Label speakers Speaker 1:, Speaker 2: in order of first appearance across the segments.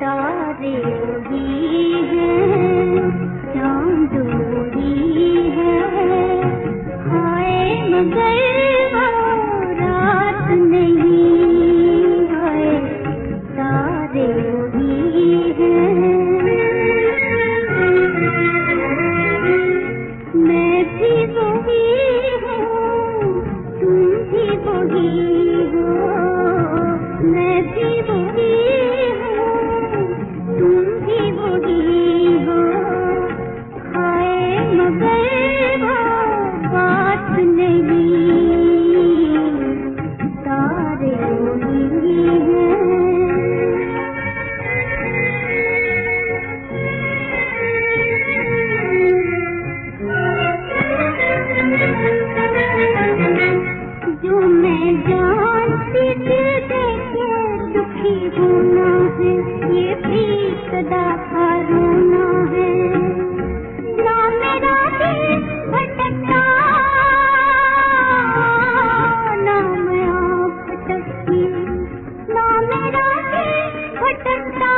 Speaker 1: तारे भी हैं, चांद भी है, हाय मगर वो रात नहीं, हाय तारे भी हैं। मैं भी वही हूँ, तुम भी वही हो, मैं भी वही हूँ, तुम भी वही हो, हाय मगर वो बात नहीं, तारे वही हैं। जो मैं जानती थी देखे दुखी होना है, ये भी सदा का रोना है। ना मेरा दिल भटकता, ना मैं आप भटकती, ना मेरा दिल भटकता,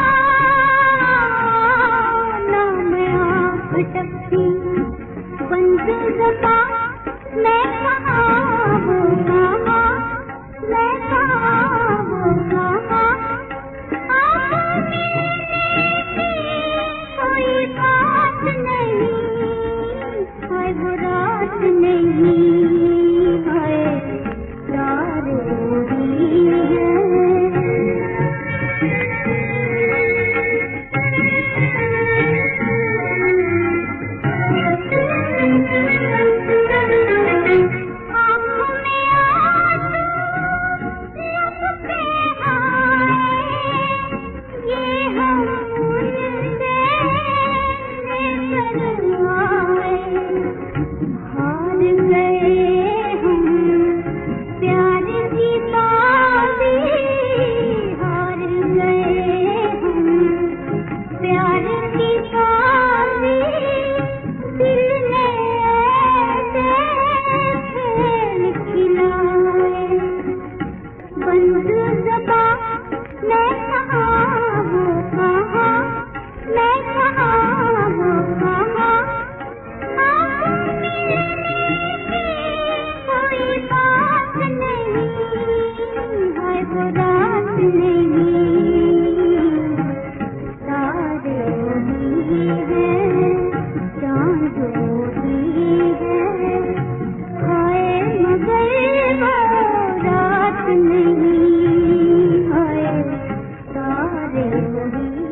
Speaker 1: ना मैं आप भटकती। बंद ज़बां मैं कहाँ वो कहाँ, मैं कहाँ वो कहाँ, आप मिलने की कोई बात नहीं, हाय वो रात नहीं, हाय तारे भी हैं। हार गए हम प्यार की बाजी, हार गए हम प्यार की बाजी, दिल ने ऐसे खेल खिलाए। बंद ज़बां मैं कहाँ वो कहाँ, मैं कहाँ वो कहाँ, आप मिलने की कोई बात नहीं, हाय वो रात नहीं, तारे भी हैं, चांद भी है, हाय मगर वो रात नहीं, हाय तारे भी